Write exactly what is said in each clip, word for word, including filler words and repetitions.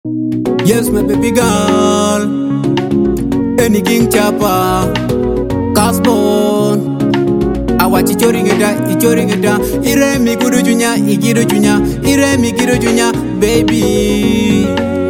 Yes, my baby girl. Any king chapa. Casbon. I watch it choring it down, it choring it down. Ire mi guru junya, igiru junya. Ire mi giru junya, baby.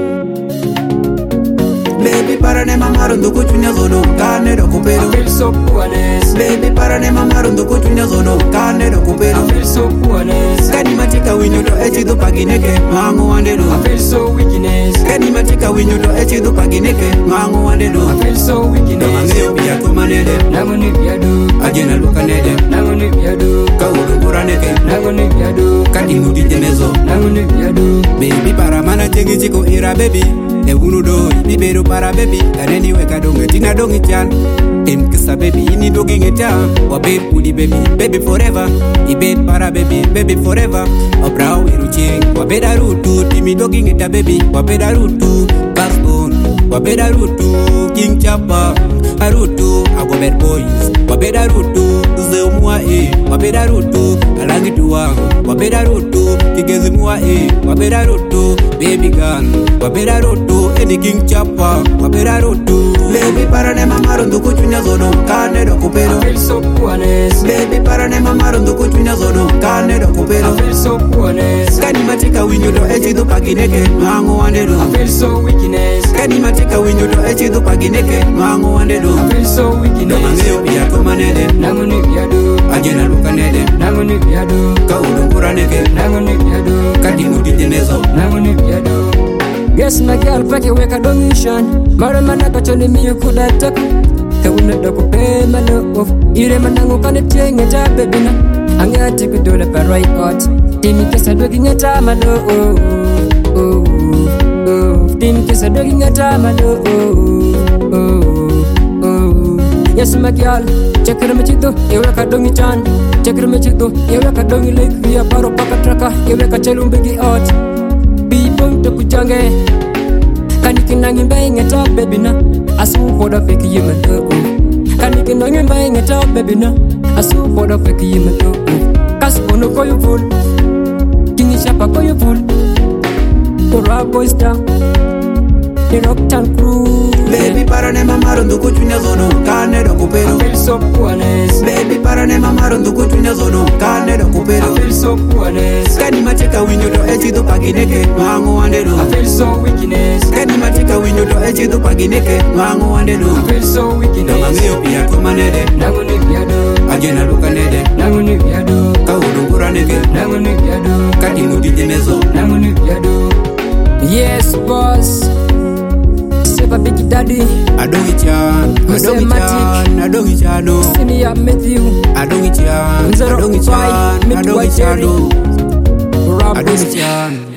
Baby, para ne mamarundo kuchunya zono, kane do kupero. I feel so poorness. Baby, para ne mamarundo kuchunya zono, kane do kupero. I feel so poorness. Kani matika winyoto echi do pagineke, mangu wande do. I feel so weakness. Kani matika winyoto echi do pagineke, mangu wande do. I feel so weakness. Namangeo biya kumanede, Namuni biadu. ajena lukanede, Namuni biadu. kaulu kuraneke, Namuni biadu. kati ngudi jenezo. Namuni biadu. Baby, para mana chengi chiko ira baby. E unu do, ibero para baby. Areni weka donge, tina donge chan. Em kisa baby, ini dogi ngeta. Wa babe pudi baby, baby forever. Ibet para baby, baby forever. Obra wiru ching, wa beda rutu. Timi dogi ngeta baby, wa beda rutu. Casbon, wa beda rutu. King Chapa, arutu. Ago bad boys, wa beda rutu. Tuze umua e, wa beda rutu. Alangi tuwangu, wa beda rutu. Kigezi mua e, wa beda rutu. Baby girl, wa beda rutu. Any King Chapa, wa beda rutu. Baby para ne mamarundo kuchunya zono, kane do kupero. I feel so poorness. Baby para ne mamarundo kuchunya zono, kane do kupero. I feel so poorness. Kani matika winyoto echi do pagineke, mangu wande do. I feel so weakness. Kani matika winyoto echi do pagineke, mangu wande do. I feel so weakness. Namangeo biya kumanede, Namuni biadu. ajena lukanede, Namuni biadu. kaulu kuraneke, Namuni biadu. kati ngudi jenezo. Namuni biadu. Yes, my girl, pake weka dongishan. Mara mana kachoni miyo kudatak. Kauna doko pe malo of. Ire manango kane tienge ta bebina. Ange ati kudole pa right out. Timi kesa dogi ngeta malo oh oh oh. Timi kesa dogi ngeta malo oh oh oh. Yes, my girl, chakra machito, eweka dongi chan. Chakra machito, eweka dongi lake via paro paka traka. Eweka chalumbegi out. People to kujange Kaniki nangi mbainga top baby na Asu poda fake yima do Kaniki nangi mbainga top baby na Asu poda fake yima do Kaspono ko you full Kingi shapa ko you full Kora boys down The Rocktown crew. Baby para ne mamarundo kuchunya zono, kane do kupero. I feel so poorness. Baby para ne mamarundo kuchunya zono, kane do kupero. I feel so poorness. Kani matika winyoto echi do pagineke, mangu wande do. I feel so weakness. Kani matika winyoto echi do pagineke, mangu wande do. I feel so weakness. Namangeo biya kumanede, Namuni biadu. ajena lukanede, Namuni biadu. kaulu kuraneke, Namuni biadu. kati ngudi jenezo. Namuni biadu. Yes, boss. Seba Big Daddy. Adongi chan, Mose adongi chan, adongi chano. Senior Matthew. Adongi chan, Nzero adongi Upai, chan, Midway adongi chano. Rob Adongi chan.